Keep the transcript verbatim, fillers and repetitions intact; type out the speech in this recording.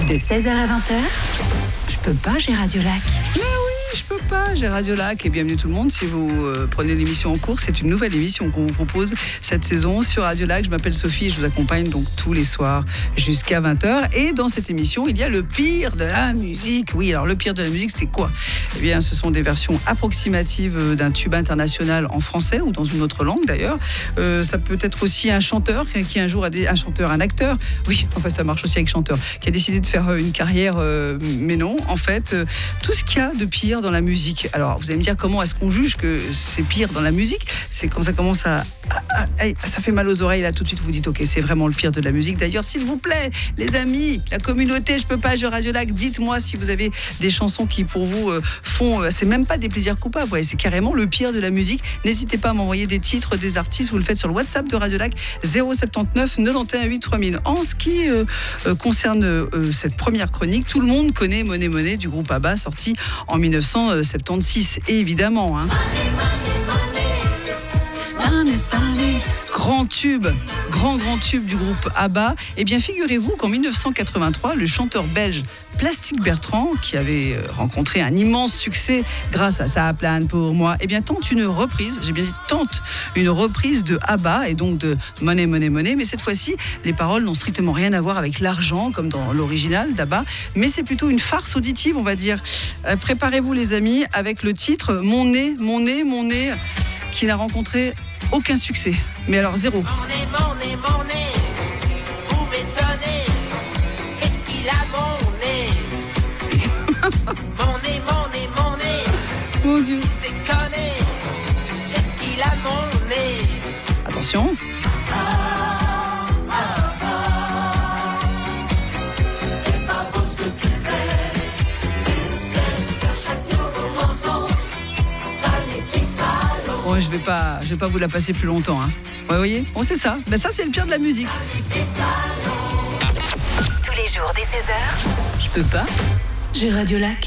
De seize heures à vingt heures, je peux pas, j'ai Radio Lac. Mais oui, je peux pas, j'ai Radio Lac et bienvenue tout le monde. Si vous euh, prenez l'émission en cours, c'est une nouvelle émission qu'on vous propose cette saison sur Radio Lac. Je m'appelle Sophie et je vous accompagne donc tous les soirs jusqu'à vingt heures. Et dans cette émission, il y a le pire de la musique. Oui, alors le pire de la musique, c'est quoi ? Eh bien, ce sont des versions approximatives d'un tube international en français ou dans une autre langue d'ailleurs. Euh, ça peut être aussi un chanteur qui un jour a des, un chanteur, un acteur. Oui, enfin ça marche aussi avec chanteur qui a décidé de faire une carrière. Euh, mais non, en fait, euh, tout ce qu'il y a de pire dans la musique. Alors, vous allez me dire comment est-ce qu'on juge que c'est pire dans la musique ? C'est quand ça commence à, à, à, à ça fait mal aux oreilles. Là, tout de suite, vous dites ok, c'est vraiment le pire de la musique. D'ailleurs, s'il vous plaît, les amis, la communauté, je peux pas, je Radio Lac, dites-moi si vous avez des chansons qui pour vous euh, font, euh, c'est même pas des plaisirs coupables. Ouais, c'est carrément le pire de la musique. N'hésitez pas à m'envoyer des titres, des artistes. Vous le faites sur le WhatsApp de Radio Lac zéro sept neuf quatre-vingt-onze huit trois mille. En ce qui euh, euh, concerne euh, cette première chronique, tout le monde connaît Money Money du groupe ABBA, sorti en dix-neuf cent soixante-seize, évidemment. Hein. Grand tube, grand grand tube du groupe ABBA. Eh bien, figurez-vous qu'en dix-neuf cent quatre-vingt-trois, le chanteur belge Plastic Bertrand, qui avait rencontré un immense succès grâce à Ça plane pour moi, eh bien, tente une reprise, j'ai bien dit tente une reprise de ABBA et donc de Money Money Money, mais cette fois-ci, les paroles n'ont strictement rien à voir avec l'argent, comme dans l'original d'ABBA, mais c'est plutôt une farce auditive, on va dire. Euh, préparez-vous les amis, avec le titre Mon nez, mon nez, mon nez, qui n'a rencontré aucun succès. Mais alors zéro. Mon nez, mon nez, mon nez, vous m'étonnez. Qu'est-ce qu'il a mon nez? Mon nez, mon nez, mon nez. Mon Dieu. Déconné. Qu'est-ce qu'il a mon nez? Attention. C'est pas beau ce que tu fais. Tu sais qu'à chaque nouveau morceau, t'as les petits salauds. Bon, je vais pas, je vais pas vous la passer plus longtemps. Hein. Ouais, vous voyez, bon, c'est ça. Ben, ça, c'est le pire de la musique. Tous les jours dès seize heures, Je peux pas. j'ai Radio Lac.